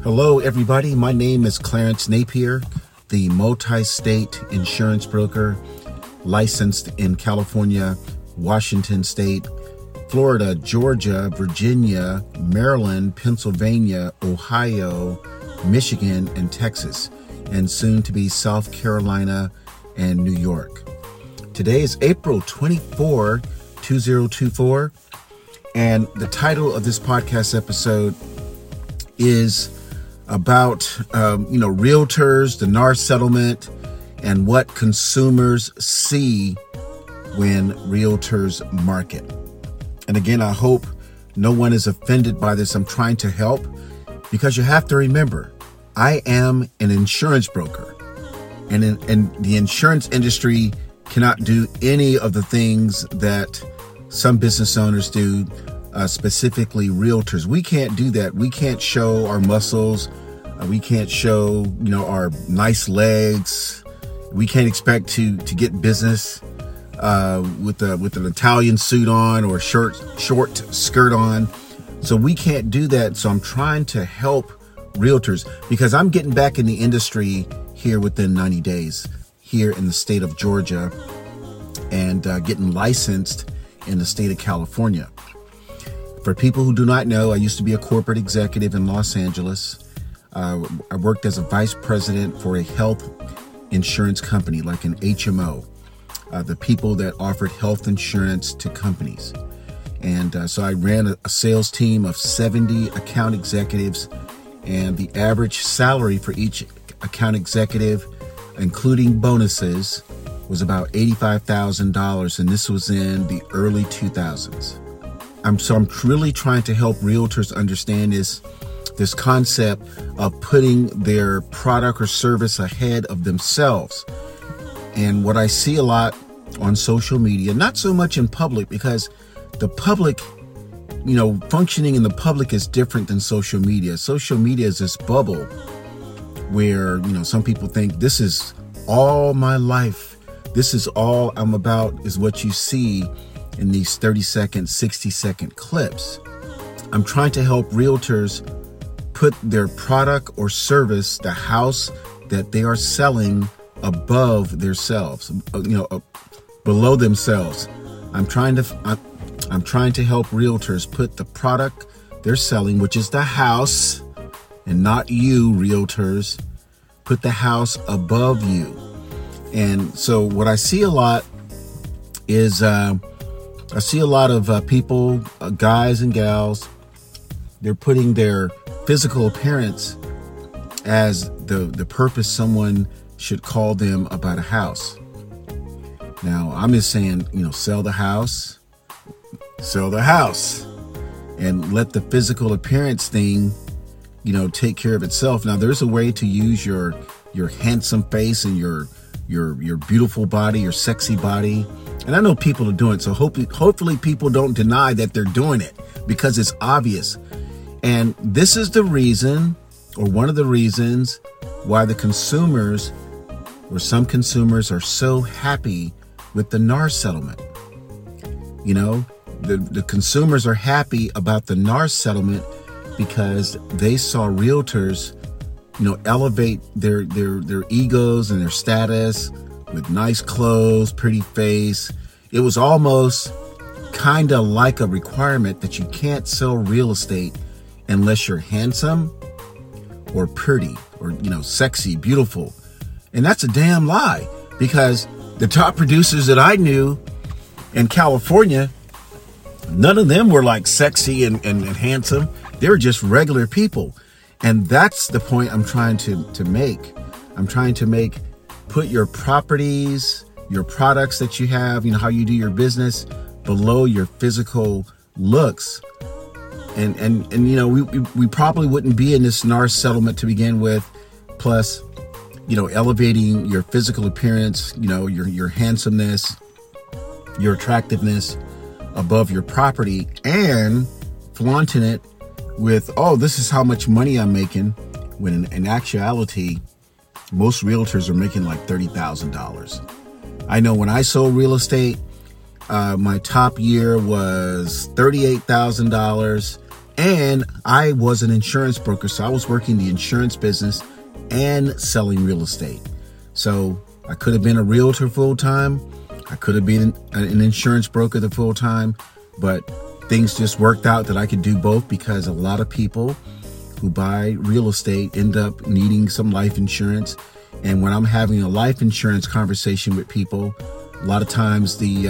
Hello, everybody. My name is Clarence Napier, the multi-state insurance broker licensed in California, Washington State, Florida, Georgia, Virginia, Maryland, Pennsylvania, Ohio, Michigan, and Texas, and soon to be South Carolina and New York. Today is April 24, 2024, and the title of this podcast episode is about, realtors, the NAR settlement, and what consumers see when realtors market. And again, I hope no one is offended by this. I'm trying to help because you have to remember, I am an insurance broker, and the insurance industry cannot do any of the things that some business owners do, specifically realtors. We can't do that. We can't show our muscles. We can't show, our nice legs. We can't expect to get business with an Italian suit on or short skirt on. So we can't do that. So I'm trying to help realtors because I'm getting back in the industry here within 90 days here in the state of Georgia and getting licensed in the state of California. For people who do not know, I used to be a corporate executive in Los Angeles. I worked as a vice president for a health insurance company like an HMO, the people that offered health insurance to companies. And so I ran a sales team of 70 account executives, and the average salary for each account executive, including bonuses, was about $85,000, and this was in the early 2000s. I'm really trying to help realtors understand this concept of putting their product or service ahead of themselves. And what I see a lot on social media, not so much in public, because the public, functioning in the public is different than social media. Social media is this bubble where, some people think this is all my life. This is all I'm about, is what you see in these 30-second, 60-second clips. I'm trying to help realtors put their product or service, the house that they are selling, above themselves, below themselves. I'm trying to help realtors put the product they're selling, which is the house, and not you, realtors, put the house above you. And so what I see a lot is I see a lot of people, guys and gals, they're putting their physical appearance as the purpose someone should call them about a house. Now, I'm just saying, sell the house, and let the physical appearance thing, take care of itself. Now, there's a way to use your handsome face and your beautiful body, your sexy body. And I know people are doing it, so hopefully people don't deny that they're doing it, because it's obvious. And this is the reason, or one of the reasons, why the consumers, or some consumers, are so happy with the NAR settlement. The consumers are happy about the NAR settlement because they saw realtors, elevate their egos and their status with nice clothes, pretty face. It was almost kind of like a requirement that you can't sell real estate unless you're handsome or pretty or, sexy, beautiful. And that's a damn lie, because the top producers that I knew in California, none of them were like sexy and handsome. They were just regular people. And that's the point I'm trying to make. I'm trying to put your properties, your products that you have, how you do your business, below your physical looks. And we probably wouldn't be in this NAR settlement to begin with. Plus, elevating your physical appearance, your handsomeness, your attractiveness above your property, and flaunting it with, this is how much money I'm making, when in actuality, most realtors are making like $30,000. I know when I sold real estate, my top year was $38,000. And I was an insurance broker, so I was working the insurance business and selling real estate. So I could have been a realtor full time. I could have been an insurance broker the full time, but things just worked out that I could do both, because a lot of people who buy real estate end up needing some life insurance. And when I'm having a life insurance conversation with people, a lot of times the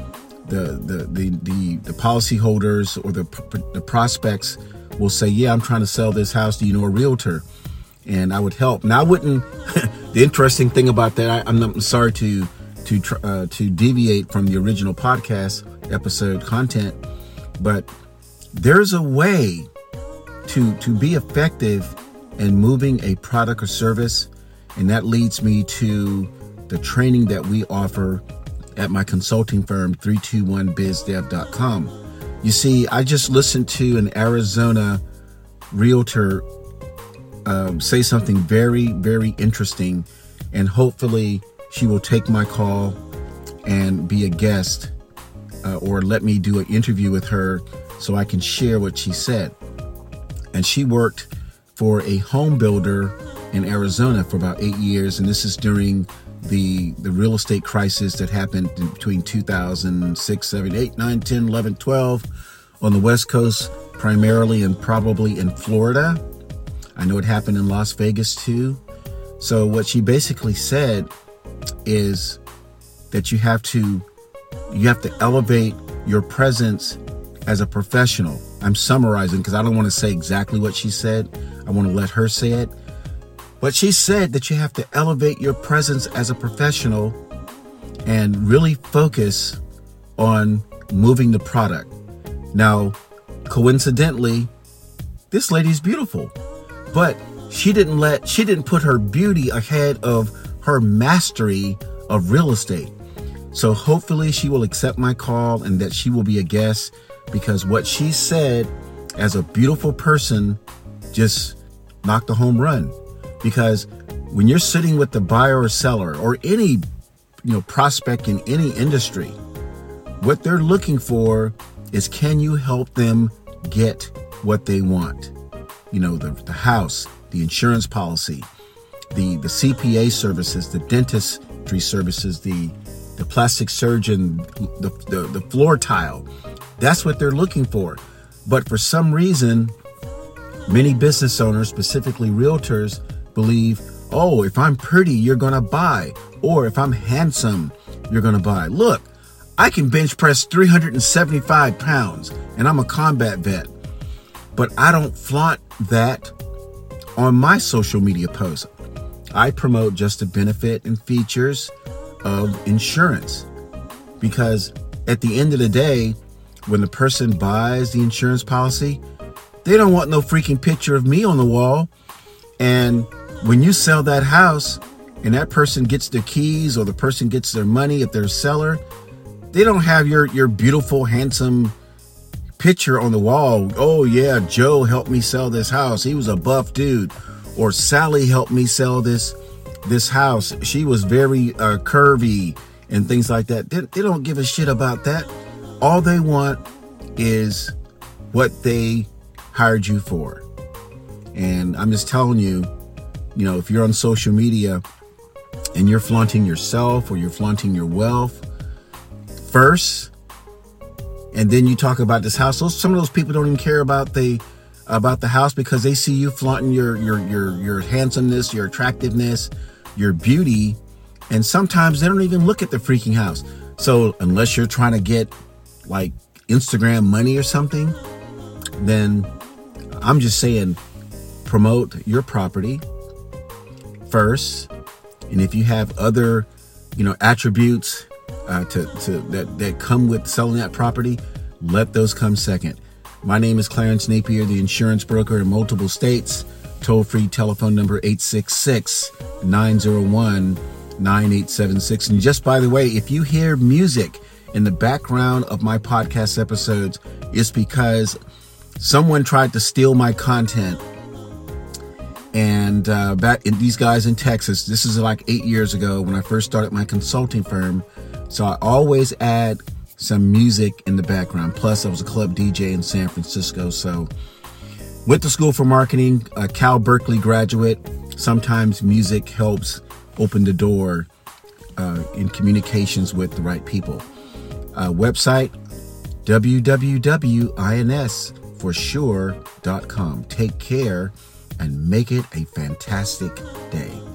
policyholders or the prospects will say, yeah, I'm trying to sell this house. Do you know a realtor? And I would help. Now I wouldn't. The interesting thing about that, I'm sorry to deviate from the original podcast episode content, but there's a way to be effective in moving a product or service. And that leads me to the training that we offer at my consulting firm, 321bizdev.com. You see, I just listened to an Arizona realtor say something very, very interesting, and hopefully she will take my call and be a guest or let me do an interview with her so I can share what she said. And she worked for a home builder in Arizona for about 8 years, and this is during the real estate crisis that happened in between 2006, 7, 8, 9, 10, 11, 12 on the West Coast, primarily and probably in Florida. I know it happened in Las Vegas too. So what she basically said is that you have to elevate your presence as a professional. I'm summarizing because I don't want to say exactly what she said. I want to let her say it. But she said that you have to elevate your presence as a professional and really focus on moving the product. Now, coincidentally, this lady's beautiful, but she didn't put her beauty ahead of her mastery of real estate. So hopefully she will accept my call and that she will be a guest, because what she said as a beautiful person just knocked a home run. Because when you're sitting with the buyer or seller or any, prospect in any industry, what they're looking for is, can you help them get what they want? The house, the insurance policy, the CPA services, the dentistry services, the plastic surgeon, the floor tile. That's what they're looking for. But for some reason, many business owners, specifically realtors, believe, oh, if I'm pretty, you're going to buy. Or if I'm handsome, you're going to buy. Look, I can bench press 375 pounds and I'm a combat vet. But I don't flaunt that on my social media posts. I promote just the benefit and features of insurance. Because at the end of the day, when the person buys the insurance policy, they don't want no freaking picture of me on the wall. And when you sell that house and that person gets their keys or the person gets their money, if they're a seller, they don't have your beautiful, handsome picture on the wall. Oh yeah, Joe helped me sell this house. He was a buff dude. Or Sally helped me sell this house. She was very curvy and things like that. They don't give a shit about that. All they want is what they hired you for. And I'm just telling you, if you're on social media and you're flaunting yourself or you're flaunting your wealth first, and then you talk about this house, some of those people don't even care about the house, because they see you flaunting your handsomeness, your attractiveness, your beauty, and sometimes they don't even look at the freaking house. So unless you're trying to get like Instagram money or something, then I'm just saying, promote your property first, and if you have other, attributes that come with selling that property, let those come second. My name is Clarence Napier, the insurance broker in multiple states. Toll-free telephone number 866-901-9876. And just by the way, if you hear music in the background of my podcast episodes, it's because someone tried to steal my content. And these guys in Texas, this is like 8 years ago when I first started my consulting firm. So I always add some music in the background. Plus, I was a club DJ in San Francisco. So Went to school for marketing, a Cal Berkeley graduate. Sometimes music helps open the door in communications with the right people. Website, www.insforsure.com. Take care and make it a fantastic day.